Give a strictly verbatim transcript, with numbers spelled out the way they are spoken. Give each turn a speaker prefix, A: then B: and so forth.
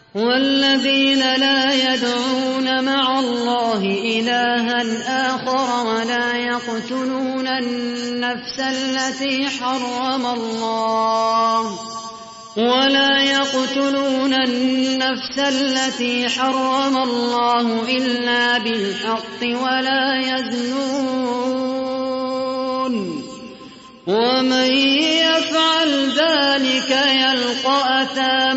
A: والذين لا يدعون مع الله إلها آخر ولا يقتلون النفس التي حرم الله ولا يقتلون النفس التي حرم الله إلا بالحق ولا يزنون ومن يفعل ذلك يلقى أثاما